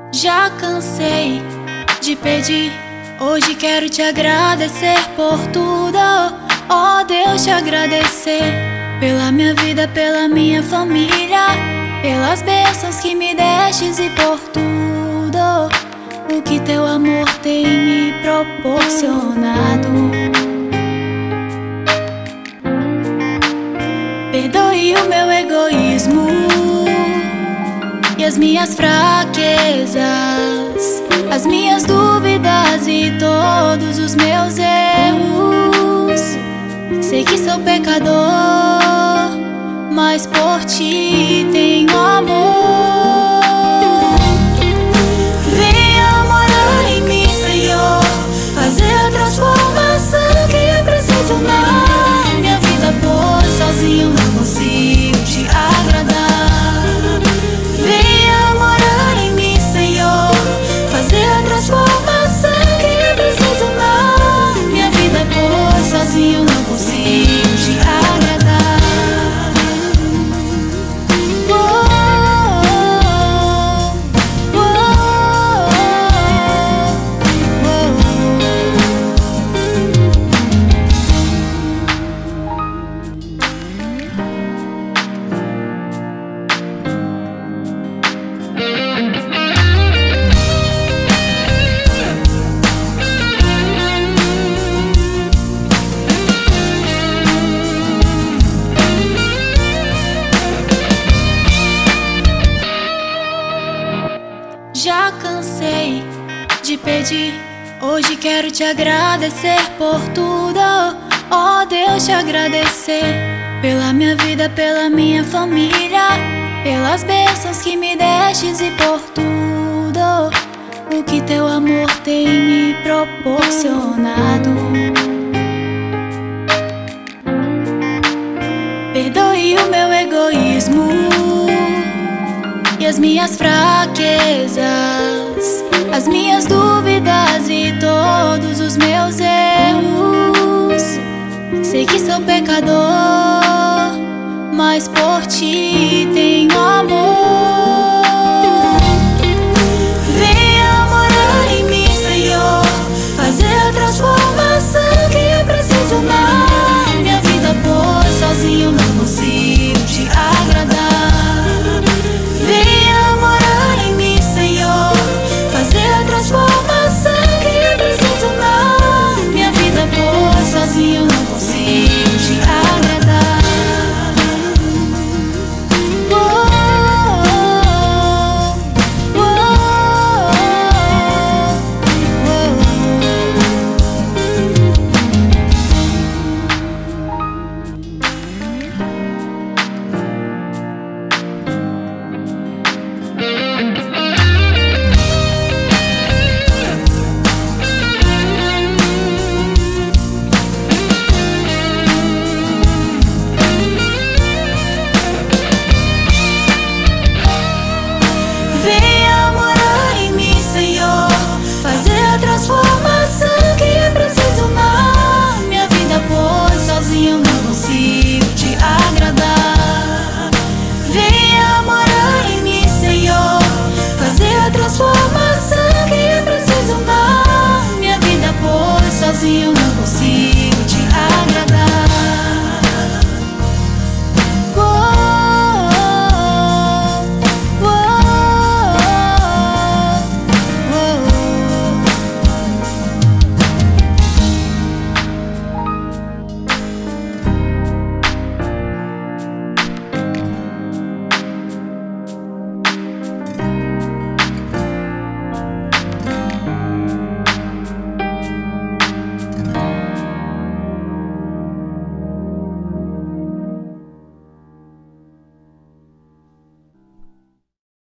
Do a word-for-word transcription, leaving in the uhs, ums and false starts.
Já cansei de pedir, hoje quero te agradecer por tudo. Oh Deus, te agradecer pela minha vida, pela minha família, pelas bênçãos que me destes e por tudo o que teu amor tem me proporcionado. Perdoe o meu egoísmo e as minhas fraquezas, as minhas dúvidas e todos os meus erros. Sei que sou pecador, mas por ti tenho amor. Venha morar em mim, Senhor, fazer a transformação que é preciso na minha vida, pois sozinho não consigo te agradar. Venha morar em mim, Senhor, fazer a transformação que é preciso na minha vida, pois sozinho não consigo te agradar. Já cansei de pedir, hoje quero te agradecer por tudo. Oh Deus, te agradecer pela minha vida, pela minha família, pelas bênçãos que me destes e por tudo o que teu amor tem me proporcionado. Perdoe o meu egoísmo e as minhas fraquezas, as minhas dúvidas e todos os meus erros. Sei que sou pecador, mas por ti tenho amor.